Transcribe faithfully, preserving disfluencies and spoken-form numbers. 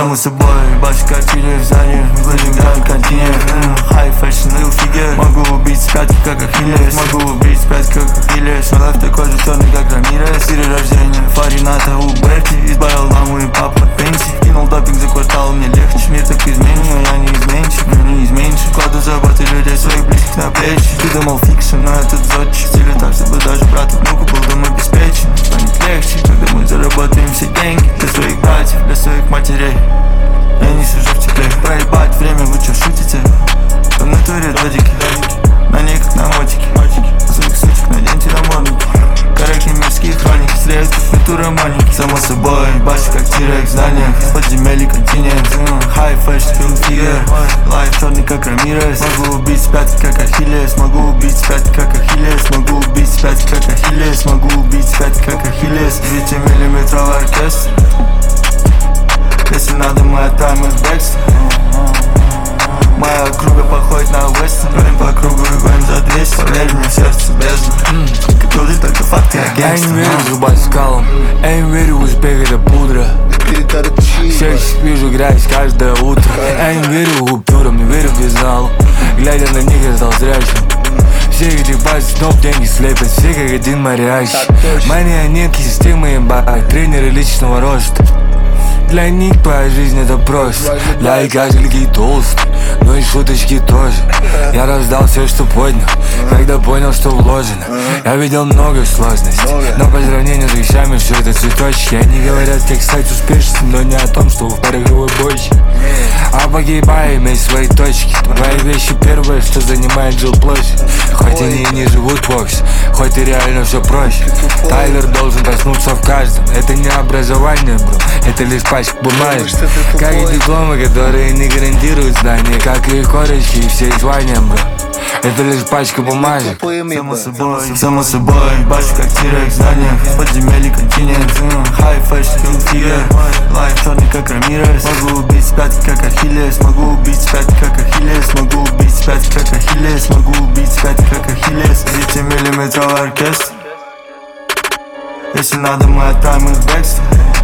Само собой, башка квартире в здании, выглядим гранд континент. High fashion, real figure. Могу убить с пятки, как Ахиллес. Могу убить с пятки, как Ахиллес. Но лайф такой же черный, как Рамирес. Перерождение Фарината у Берти. Избавил маму и папу от пенсии. Кинул допинг за квартал, мне легче. Мир так изменен, но я не изменщик, но не изменщик. Кладу заботы людей своих близких на плечи. Ты думал фикшн, но этот зодчий. Стиле так, чтобы даже брат внуку был дом обеспечен. Станет легче, когда мы заработаем все деньги. Для своих братьев, для своих матерей. Я не сижу в тепле. Проебать время, вы чё шутите? В натуре додики, на ней как на мотике. Своих сучек наденьте намордники. Корректные мирские хроники, средства культура моники. Само собой, баши как тирек в зданиях. Подземелье континент. High fashion, real figure. Лайф черный как Рамирес. Могу убить с пятки как Ахиллес. Могу убить с пятки как Ахиллес. Могу убить с пятки как Ахиллес. Могу убить с пятки как Ахиллес. Девятимиллиметровый оркестр. Если надо, мы отправим их в бегство. Моя округа походит на Вестон. Бродим по кругу и гоним за двести. Поверь мне, сердце бездна. Как и люди, только факты, я гангстер. Я не верю зубать скалам, я не верю в успех, это пудра. Всех вижу грязь каждое утро. Я не верю в купюрам, не верю в безналу. Глядя на них, я стал зрячим. Все эти базы снов деньги слепят, все как один морящий. Марионетки системы ебать, тренеры личного роста. Для них твоя жизнь это просто. Для и кашельки толст, но и шуточки тоже. Я раздал все, что поднял, когда понял, что вложено. Я видел много сложностей, но по сравнению с вещами все это цветочки. Они говорят, как стать успешным, но не о том, что в пороховой бочке. А погибай, иметь свои точки. Твои вещи первое, что занимает жилплощадь. Хоть они и не живут вовсе, хоть и реально все проще. Тайлер должен проснуться в каждом. Это не образование, бро, это лишь пачка бумажек. Как и дипломы, которые не гарантируют знания. Как и корочки и все звания, бро, это лишь пачка бумажек. Само собой, само собой, баши как тирек в зданиях. Подземелье континент. High fashion, real figure. Лайф черный как Рамирес. Могу убить с пятки как Ахиллес. Могу убить с пятки как Ахиллес. Могу убить с пятки как Ахиллес. Могу убить с пятки как Ахиллес. Девятимиллиметровый оркестр. Если надо, мы отправим их в бегство.